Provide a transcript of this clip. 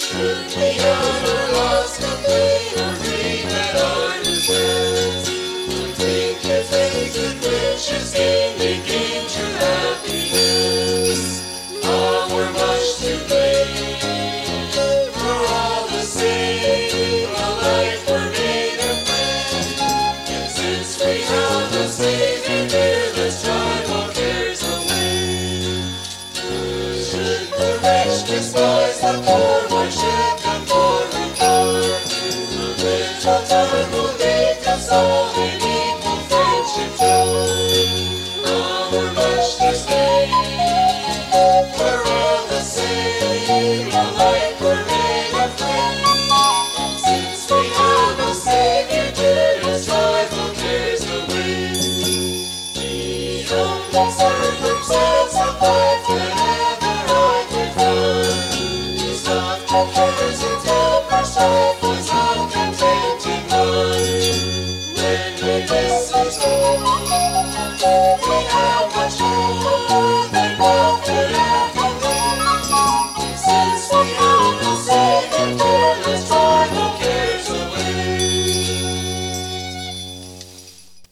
Should we have our lives complete or dream at our distress? I think if faith and riches gain, they gain true happiness. Ah, we're much to blame for all the same. A life we're made of man. Yet since we have a Savior dear, let's drive all cares away. Should the rich despise the poor?